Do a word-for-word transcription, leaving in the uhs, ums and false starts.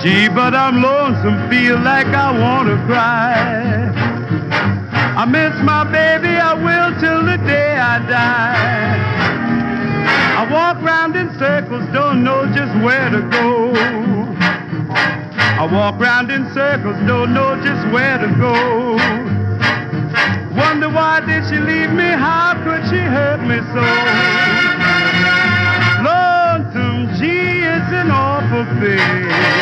Gee, but I'm lonesome, feel like I want to cry. I miss my baby, I will till the day I die. I walk round in circles, don't know just where to go. I walk round in circles, don't know just where to go. Wonder why did she leave me, how could she hurt me so? Lonesome, gee, it's an awful thing.